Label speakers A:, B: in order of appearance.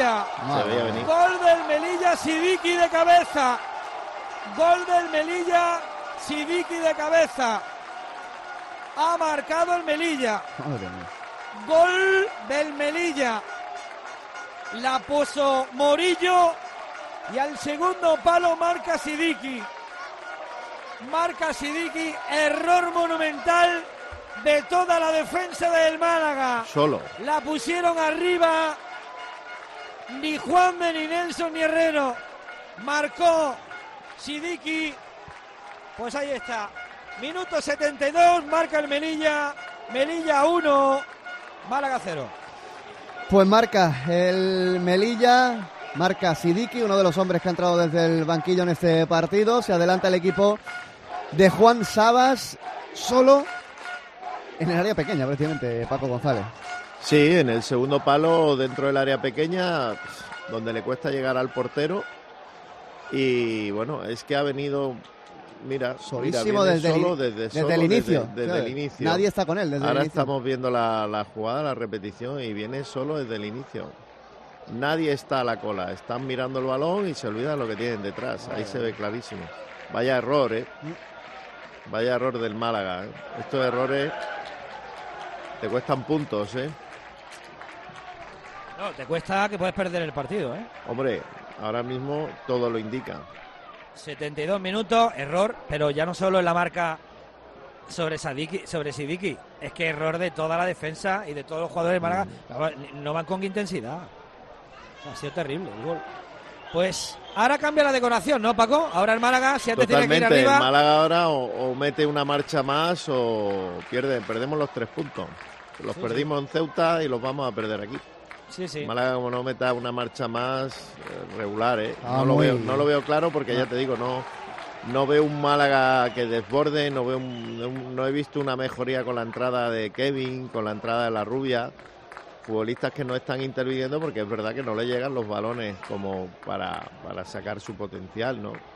A: Melilla.
B: Se veía venir.
A: Gol del Melilla, Sidiki de cabeza. Gol del Melilla, Sidiki de cabeza. Ha marcado el Melilla.
C: Madre mía.
A: Gol del Melilla. La puso Morillo y al segundo palo marca Sidiki. Marca Sidiki, error monumental de toda la defensa del Málaga.
B: Solo.
A: La pusieron arriba. Ni Juanme, ni Nelson, ni Herrero. Marcó Sidiki. Pues ahí está. Minuto 72, marca el Melilla. Melilla 1, Málaga 0.
C: Pues marca el Melilla, marca Sidiki, uno de los hombres que ha entrado desde el banquillo en este partido. Se adelanta el equipo de Juan Sabas, solo en el área pequeña, prácticamente, Paco González.
B: Sí, en el segundo palo, dentro del área pequeña, donde le cuesta llegar al portero. Y bueno, es que ha venido... Mira,
C: Solísimo
B: viene
C: desde
B: solo
C: desde el inicio.
B: Desde el inicio.
C: Nadie está con él desde
B: Ahora
C: el inicio.
B: estamos viendo la jugada, la repetición, y viene solo desde el inicio. Nadie está a la cola. Están mirando el balón y se olvidan lo que tienen detrás. Ahí se ve clarísimo. Vaya error, ¿eh? Vaya error del Málaga, ¿eh? Estos errores te cuestan puntos, ¿eh?
A: No, te cuesta que puedes perder el partido, ¿eh?
B: Hombre, ahora mismo todo lo indica.
A: 72 minutos, error, pero ya no solo en la marca sobre Sidiki, es que error de toda la defensa y de todos los jugadores de Málaga. No van con intensidad. Ha sido terrible el gol. Pues ahora cambia la decoración, ¿no, Paco? Ahora el Málaga, si antes tiene que ir
B: Totalmente,
A: arriba...
B: el Málaga ahora o mete una marcha más o perdemos los 3 puntos. Los perdimos en Ceuta y los vamos a perder aquí.
A: Sí, sí.
B: Málaga, como no meta una marcha más, regular, ¿eh?
C: Ah,
B: No lo veo claro porque ya te digo, no veo un Málaga que desborde, no he visto una mejoría con la entrada de Kevin, con la entrada de la Rubia, futbolistas que no están interviniendo porque es verdad que no le llegan los balones como para sacar su potencial, ¿no?